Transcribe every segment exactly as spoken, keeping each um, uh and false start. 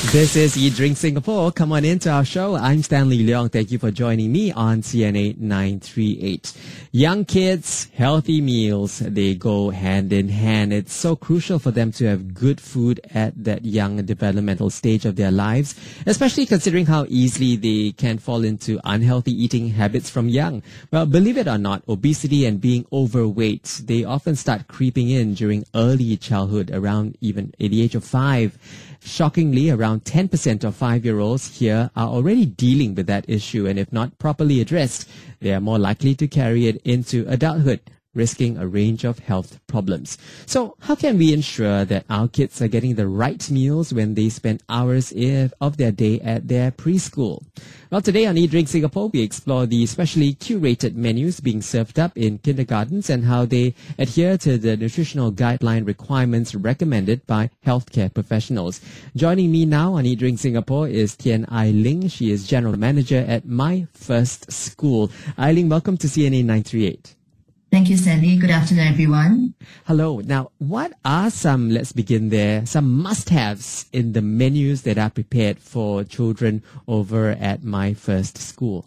This is Eat Drink Singapore. Come on into our show. I'm Stanley Leong. Thank you for joining me on C N A nine three eight. Young kids, healthy meals, they go hand in hand. It's so crucial for them to have good food at that young developmental stage of their lives, especially considering how easily they can fall into unhealthy eating habits from young. Well, believe it or not, obesity and being overweight, they often start creeping in during early childhood, around even at the age of five. Shockingly, around ten percent of five-year-olds here are already dealing with that issue, and if not properly addressed, they are more likely to carry it into adulthood, risking a range of health problems. So how can we ensure that our kids are getting the right meals when they spend hours if, of their day at their preschool? Well, today on Eat Drink Singapore, we explore the specially curated menus being served up in kindergartens and how they adhere to the nutritional guideline requirements recommended by healthcare professionals. Joining me now on Eat Drink Singapore is Tian Ai Ling. She is General Manager at My First School. Ai Ling, welcome to C N A nine three eight. Thank you, Sandy. Good afternoon, everyone. Hello. Now, what are some, let's begin there, some must-haves in the menus that are prepared for children over at My First School?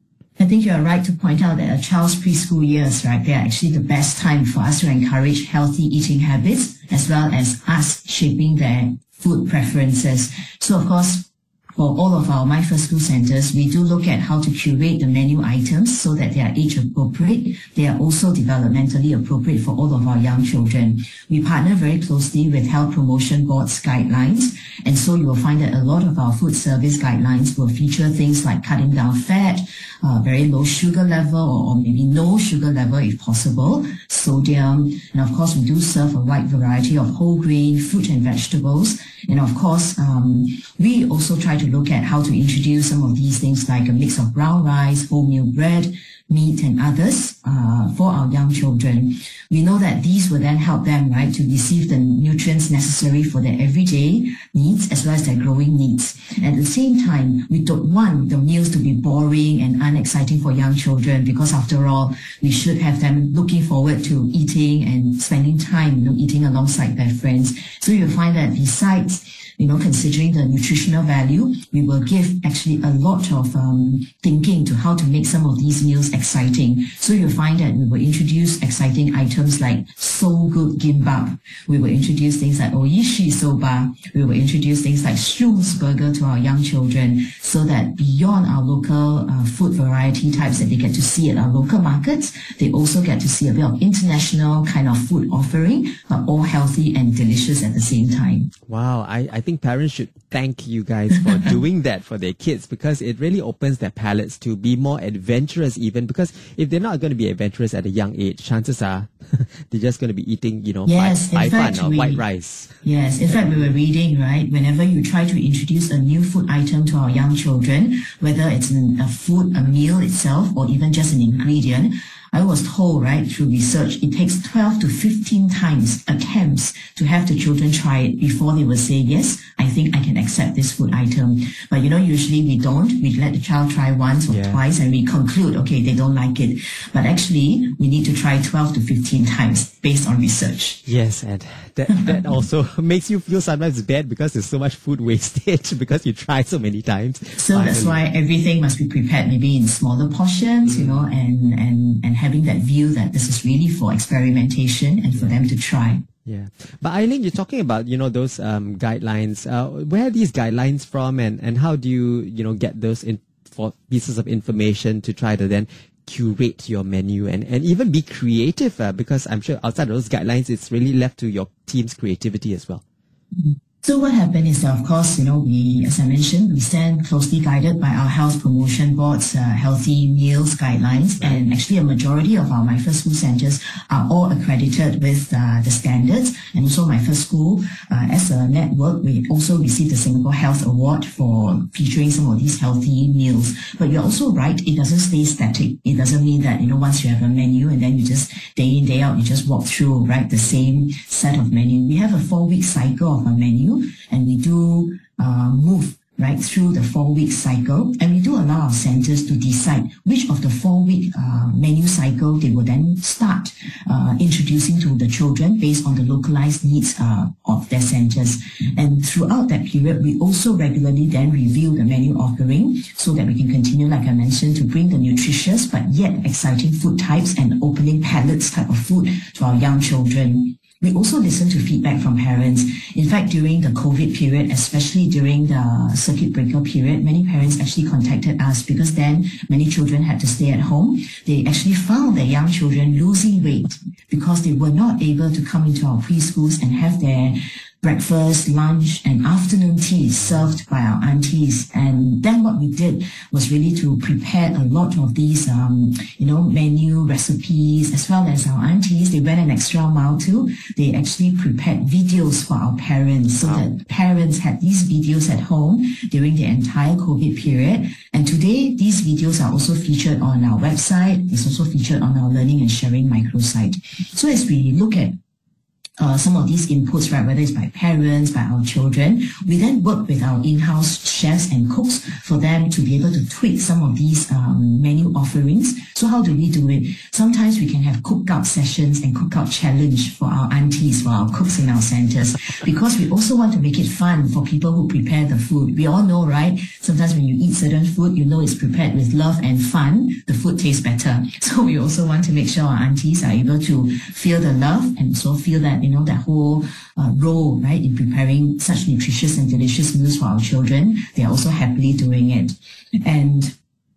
I think you are right to point out that a child's preschool years, right, they are actually the best time for us to encourage healthy eating habits as well as us shaping their food preferences. So, of course, for all of our My First School centers, we do look at how to curate the menu items so that they are age appropriate. They are also developmentally appropriate for all of our young children. We partner very closely with Health Promotion Board's guidelines, and so you will find that a lot of our food service guidelines will feature things like cutting down fat, uh, very low sugar level, or, or maybe no sugar level if possible, sodium, and of course we do serve a wide variety of whole grain, fruit and vegetables. And of course, um, we also try to look at how to introduce some of these things like a mix of brown rice, wholemeal bread, meat and others uh, for our young children. We know that these will then help them, right, to receive the nutrients necessary for their everyday needs as well as their growing needs. At the same time, we don't want the meals to be boring and unexciting for young children because after all, we should have them looking forward to eating and spending time, you know, eating alongside their friends. So you'll find that besides you know, considering the nutritional value, we will give actually a lot of um, thinking to how to make some of these meals exciting. So you'll find that we will introduce exciting items like So Good Gimbap. We will introduce things like Oishi Soba. We will introduce things like Shroom's Burger to our young children so that beyond our local uh, food variety types that they get to see at our local markets, they also get to see a bit of international kind of food offering, but all healthy and delicious at the same time. Wow, I, I think parents should thank you guys for doing that for their kids because it really opens their palates to be more adventurous even because if they're not going to be adventurous at a young age, chances are they're just going to be eating, you know, yes, five fun or we, white rice. Yes, in fact, we were reading, right, whenever you try to introduce a new food item to our young children, whether it's a food, a meal itself, or even just an ingredient, I was told, right, through research, it takes twelve to fifteen times attempts to have the children try it before they will say, yes, I think I can accept this food item. But, you know, usually we don't. We let the child try once or yeah. twice and we conclude, okay, they don't like it. But actually, we need to try twelve to fifteen times based on research. Yes, and that, that also makes you feel sometimes bad because there's so much food wastage because you try so many times. So Finally. That's why everything must be prepared maybe in smaller portions, mm. you know, and, and, and having that view that this is really for experimentation and for them to try. Yeah. But Ai Ling, you're talking about, you know, those um, guidelines. Uh, where are these guidelines from and, and how do you, you know, get those in, for pieces of information to try to then curate your menu and, and even be creative? Uh, because I'm sure outside of those guidelines, it's really left to your team's creativity as well. Mm-hmm. So what happened is that, of course, you know, we, as I mentioned, we stand closely guided by our Health Promotion Board's uh, healthy meals guidelines, right. And actually a majority of our My First School centers are all accredited with uh, the standards. And also My First School, uh, as a network, we also received the Singapore Health Award for featuring some of these healthy meals. But you're also right, it doesn't stay static. It doesn't mean that, you know, once you have a menu and then you just day in, day out, you just walk through, right, the same set of menu. We have a four-week cycle of a menu, and we do uh, move right through the four-week cycle, and we do allow our centers to decide which of the four-week uh, menu cycle they will then start uh, introducing to the children based on the localized needs uh, of their centers. And throughout that period, we also regularly then review the menu offering so that we can continue, like I mentioned, to bring the nutritious but yet exciting food types and opening palates type of food to our young children. We also listen to feedback from parents. In fact, during the COVID period, especially during the circuit breaker period, many parents actually contacted us because then many children had to stay at home. They actually found their young children losing weight because they were not able to come into our preschools and have their breakfast, lunch, and afternoon tea served by our aunties. And then what we did was really to prepare a lot of these, um, you know, menu recipes, as well as our aunties. They went an extra mile too. They actually prepared videos for our parents so wow. that parents had these videos at home during the entire COVID period. And today, these videos are also featured on our website. It's also featured on our Learning and Sharing microsite. So as we look at Uh, some of these inputs, right, whether it's by parents, by our children, we then work with our in-house chefs and cooks for them to be able to tweak some of these um, menu offerings. So how do we do it? Sometimes we can have cookout sessions and cookout challenge for our aunties, for our cooks in our centers, because we also want to make it fun for people who prepare the food. We all know, right? Sometimes when you eat certain food, you know it's prepared with love and fun, the food tastes better. So we also want to make sure our aunties are able to feel the love and so feel that, you know, that whole uh, role, right, in preparing such nutritious and delicious meals for our children. They are also happily doing it. And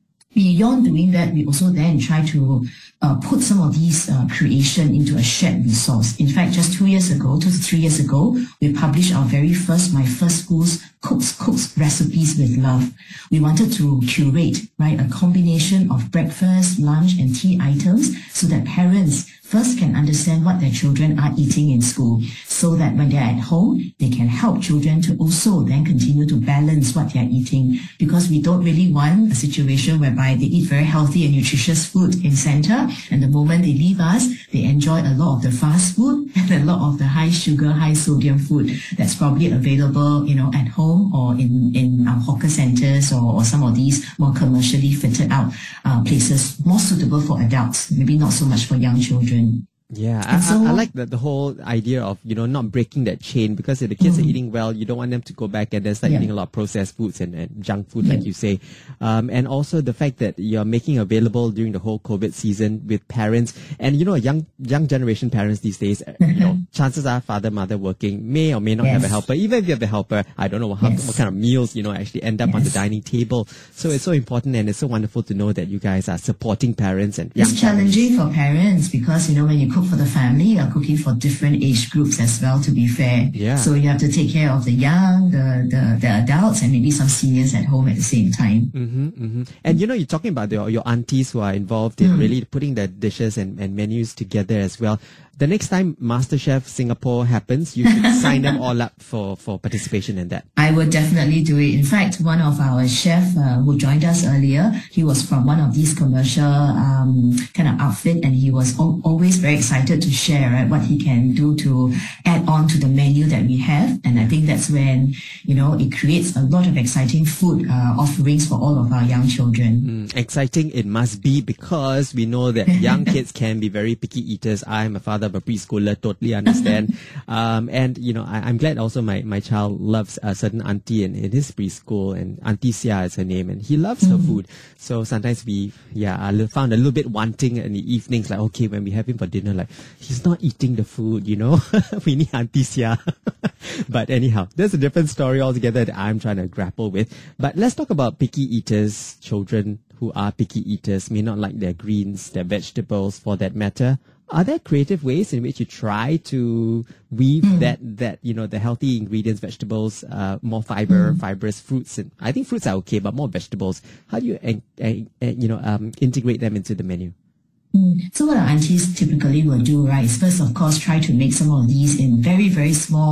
beyond doing that, we also then try to uh, put some of these uh, creation into a shared resource. In fact, just two years ago, two to three years ago, we published our very first My First School's Cooks Cooks Recipes with Love. We wanted to curate, right, a combination of breakfast, lunch, and tea items so that parents first can understand what their children are eating in school, so that when they're at home, they can help children to also then continue to balance what they're eating, because we don't really want a situation whereby they eat very healthy and nutritious food in center, and the moment they leave us, they enjoy a lot of the fast food and a lot of the high sugar, high sodium food that's probably available, you know, at home or in, in our hawker centers or, or some of these more commercially fitted out uh, places, more suitable for adults, maybe not so much for young children. Yeah, I, so, I, I like the, the whole idea of, you know, not breaking that chain, because if the kids mm-hmm. are eating well, you don't want them to go back and then start yeah. eating a lot of processed foods and, and junk food, yeah. like you say. Um, and also the fact that you're making available during the whole COVID season with parents and, you know, young young generation parents these days, you know, chances are father, mother working, may or may not yes. have a helper. Even if you have a helper, I don't know how, yes. what kind of meals, you know, actually end up yes. on the dining table. So it's so important, and it's so wonderful to know that you guys are supporting parents and young It's challenging parents. for parents because, you know, when you cook for the family, you're cooking for different age groups as well, to be fair. Yeah. So you have to take care of the young, the, the, the adults, and maybe some seniors at home at the same time. Mm-hmm, mm-hmm. And you know, you're talking about the, your aunties who are involved in mm. really putting the dishes and, and menus together as well. The next time MasterChef Singapore happens, you should sign them all up for, for participation in that. I would definitely do it. In fact, one of our chefs uh, who joined us earlier, he was from one of these commercial um, kind of outfit, and he was al- always very excited to share, right, what he can do to add on to the menu that we have. And I think that's when, you know, it creates a lot of exciting food uh, offerings for all of our young children. Mm, exciting it must be, because we know that young kids can be very picky eaters. I'm a father of a preschooler, totally understand. um, and, you know, I, I'm glad also my, my child loves a certain auntie in, in his preschool, and Auntie Sia is her name, and he loves mm. her food. So sometimes we, yeah, I found a little bit wanting in the evenings, like, okay, when we have him for dinner, like, he's not eating the food, you know, we need Auntie Sia. But anyhow, there's a different story altogether that I'm trying to grapple with. But let's talk about picky eaters, children who are picky eaters, may not like their greens, their vegetables for that matter. Are there creative ways in which you try to weave mm. that, that, you know, the healthy ingredients, vegetables, uh, more fiber, mm. fibrous fruits? And I think fruits are okay, but more vegetables. How do you, uh, uh, you know, um, integrate them into the menu? Mm. So what our aunties typically will do, right, is first, of course, try to make some of these in very, very small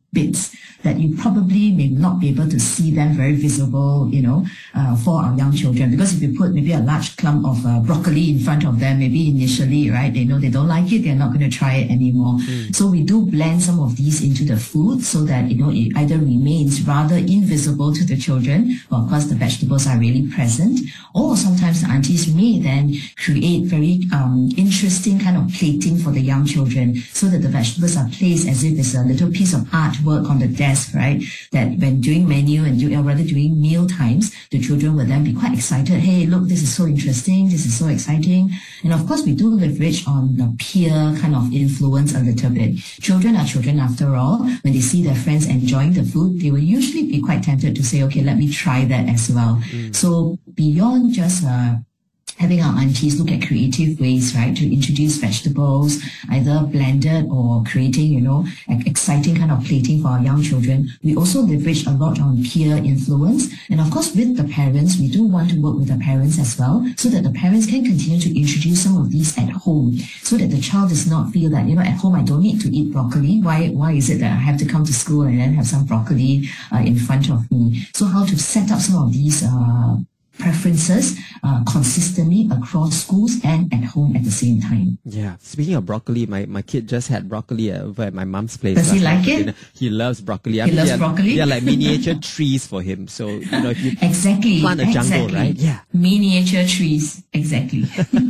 bits that you probably may not be able to see them very visible, you know, uh, for our young children. Because if you put maybe a large clump of uh, broccoli in front of them, maybe initially, right, they know they don't like it, they're not going to try it anymore. Mm. So we do blend some of these into the food so that, you know, it either remains rather invisible to the children, but of course the vegetables are really present, or sometimes the aunties may then create very um, interesting kind of plating for the young children so that the vegetables are placed as if it's a little piece of artwork on the desk, right? That when doing menu and do, or rather doing meal times, the children will then be quite excited. Hey, look, this is so interesting. This is so exciting. And of course, we do leverage on the peer kind of influence a little bit. Children are children after all. When they see their friends enjoying the food, they will usually be quite tempted to say, okay, let me try that as well. Mm. So beyond just uh, having our aunties look at creative ways, right, to introduce vegetables, either blended or creating, you know, exciting kind of plating for our young children. We also leverage a lot on peer influence. And of course, with the parents, we do want to work with the parents as well, so that the parents can continue to introduce some of these at home, so that the child does not feel that, you know, at home I don't need to eat broccoli. Why, why is it that I have to come to school and then have some broccoli uh, in front of me? So how to set up some of these uh, preferences uh, consistently across schools and at home at the same time. Yeah. Speaking of broccoli, my, my kid just had broccoli over at my mom's place. Does he like it? He loves broccoli. I he mean, loves they're, broccoli? They're like miniature trees for him. So, you know, if you exactly, plant a jungle, exactly. right? Yeah. Miniature trees. Exactly.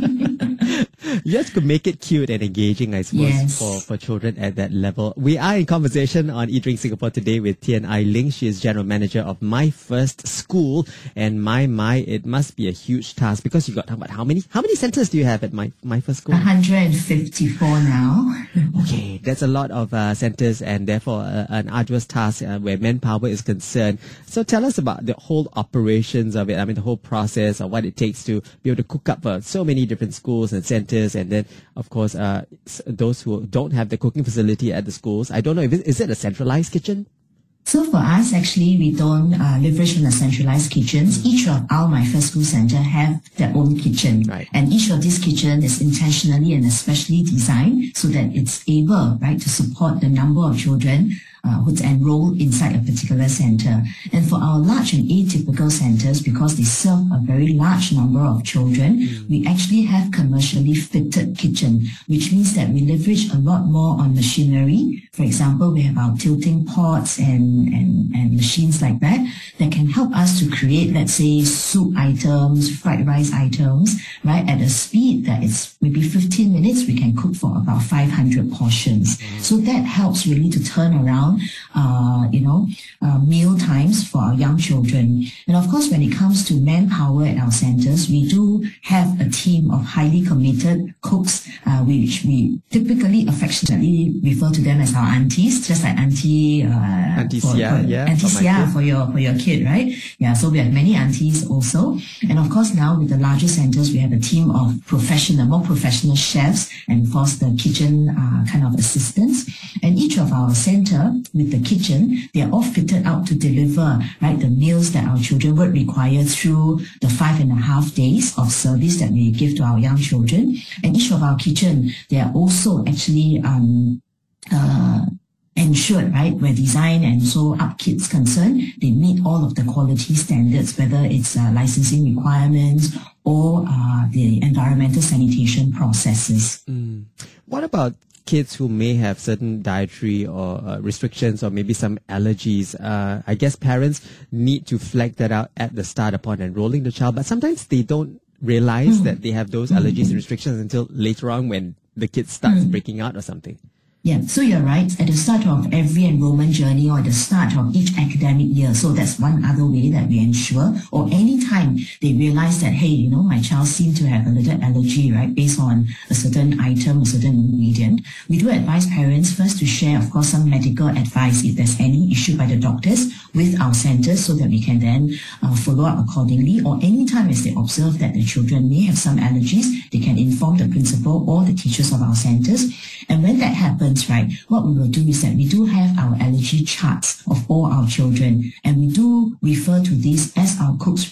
You have to make it cute and engaging, I suppose, yes. for, for children at that level. We are in conversation on Eat Drink Singapore today with Tien Ai Ling. She is General Manager of My First School. And my, my, it must be a huge task because you got about how many? How many centers do you have at My, My First School? one hundred fifty-four now. Okay, that's a lot of uh, centers and therefore uh, an arduous task uh, where manpower is concerned. So tell us about the whole operations of it. I mean, the whole process of what it takes to be able to cook up for so many different schools and centers. And then, of course, uh, those who don't have the cooking facility at the schools. I don't know, if it, is it a centralized kitchen? So for us, actually, we don't uh, leverage on the centralized kitchens. Each of our My First School Center have their own kitchen. Right. And each of these kitchens is intentionally and especially designed so that it's able, right, to support the number of children Uh, who's enrolled inside a particular center. And for our large and atypical centers, because they serve a very large number of children, mm. we actually have commercially fitted kitchen, which means that we leverage a lot more on machinery. For example, we have our tilting pots and, and, and machines like that that can help us to create, let's say, soup items, fried rice items, right, at a speed that is maybe fifteen minutes, we can cook for about five hundred portions. Mm. So that helps really to turn around Uh, you know, uh, meal times for our young children. And of course, when it comes to manpower at our centers, we do have a team of highly committed cooks, uh, which we typically affectionately refer to them as our aunties, just like auntie, uh, Auntie for, Sia, for, yeah, auntie for, Sia for your, for your kid, right? Yeah, so we have many aunties also. And of course, now with the larger centers, we have a team of professional, more professional chefs and of course the kitchen uh, kind of assistants. And each of our center with the kitchen, they are all fitted out to deliver, right, the meals that our children would require through the five and a half days of service that we give to our young children. And each of our kitchen, they are also actually um, uh, ensured, right, where design and so upkeep's concerned, they meet all of the quality standards, whether it's uh, licensing requirements or uh, the environmental sanitation processes. Mm. What about kids who may have certain dietary or uh, restrictions or maybe some allergies? Uh, I guess parents need to flag that out at the start upon enrolling the child, but sometimes they don't realize mm. that they have those allergies and restrictions until later on when the kid starts mm. breaking out or something. Yeah, so you're right. At the start of every enrollment journey or at the start of each academic year, so that's one other way that we ensure, or any time they realize that, hey, you know, my child seemed to have a little allergy, right, based on a certain item, a certain ingredient, we do advise parents first to share, of course, some medical advice if there's any issue by the doctors with our centers so that we can then uh, follow up accordingly, or any time as they observe that the children may have some allergies, they can inform the principal or the teachers of our centers. And when that happens, right, what we will do is that we do have our allergy charts of all our children, and we do refer to these as our cooks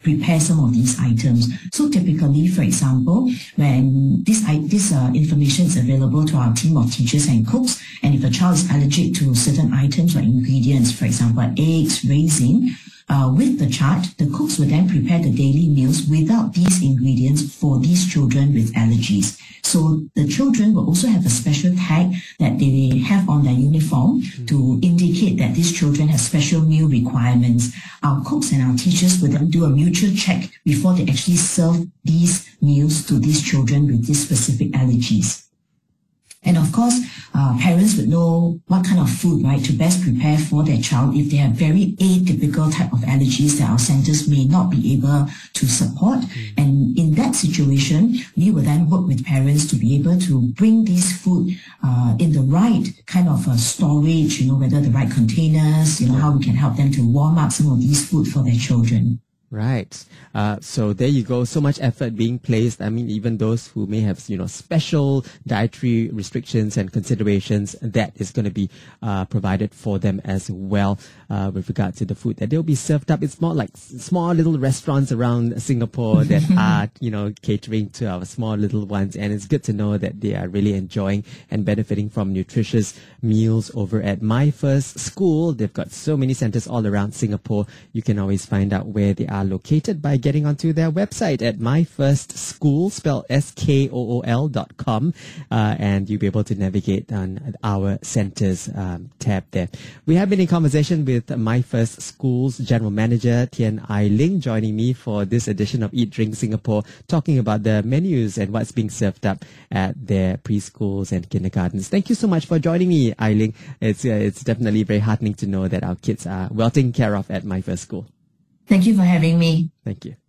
prepare some of these items. So typically, for example, when this, this uh, information is available to our team of teachers and cooks, and if a child is allergic to certain items or ingredients, for example, eggs, raisin, Uh, with the chart, the cooks will then prepare the daily meals without these ingredients for these children with allergies. So the children will also have a special tag that they have on their uniform mm-hmm. to indicate that these children have special meal requirements. Our cooks and our teachers will then do a mutual check before they actually serve these meals to these children with these specific allergies. And of course, uh, parents would know what kind of food, right, to best prepare for their child if they have very atypical type of allergies that our centers may not be able to support. Mm. And in that situation, we will then work with parents to be able to bring this food uh, in the right kind of uh, storage, you know, whether the right containers, you know, how we can help them to warm up some of these food for their children. Right. Uh, so there you go. So much effort being placed. I mean, even those who may have, you know, special dietary restrictions and considerations, that is going to be uh, provided for them as well uh, with regard to the food that they'll be served up. It's more like small little restaurants around Singapore that are, you know, catering to our small little ones. And it's good to know that they are really enjoying and benefiting from nutritious meals over at My First School. They've got so many centers all around Singapore. You can always find out where they are located by getting onto their website at My First School, spelled S K O O L dot com, uh, and you'll be able to navigate on our centers um, tab there. We have been in conversation with My First School's General Manager, Tian Ai Ling, joining me for this edition of Eat Drink Singapore, talking about the menus and what's being served up at their preschools and kindergartens. Thank you so much for joining me, Ai Ling. It's, uh, it's definitely very heartening to know that our kids are well taken care of at My First School. Thank you for having me. Thank you.